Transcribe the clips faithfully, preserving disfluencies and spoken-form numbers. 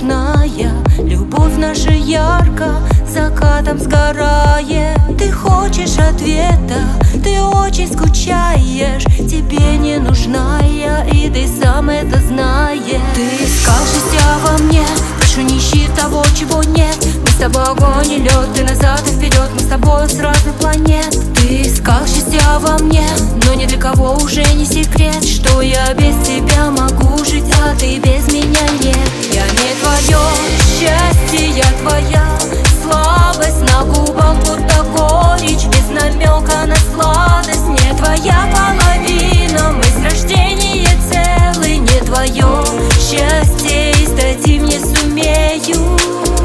нежная, любовь наша ярко закатом сгорает. Ты хочешь ответа, ты очень скучаешь, тебе не нужна я, и ты сам это знаешь. Ты искал счастья во мне, прошу, не ищи того, чего нет. Мы с тобой огонь и лед, ты назад и вперед, мы с тобой с разных планет. Ты искал счастья во мне, но ни для кого уже не секрет, что я без тебя могу жить, а ты без меня нет. Я не твое счастье, я твоя слабость, на губах будто горечь, без намека на сладость. Не твоя половина, мы с рождения целы. Не твое счастье, и стать им не сумею,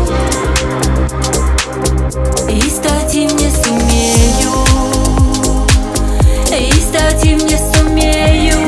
и стать им не сумею, и стать им не сумею.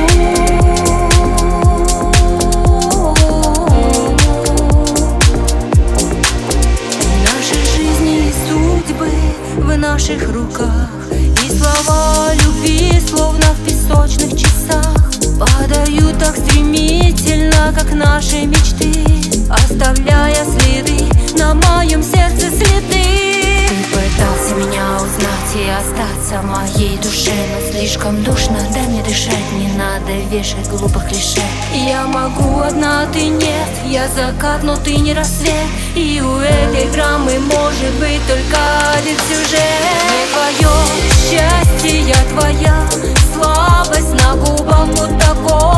Наши жизни и судьбы в наших руках, и слова любви словно в песочных часах падают так стремительно, как наши мечты, оставляя следы на моем сердце, следы. Ты пытался меня узнать и остаться в моей душе, но слишком душно, дай мне дышать, не надо вешать глупых клише. Я могу одна, ты нет, я закат, но ты не рассвет, и у этой драмы может быть только один сюжет. Не твое счастье, я твоя слабость, на губах будто горечь,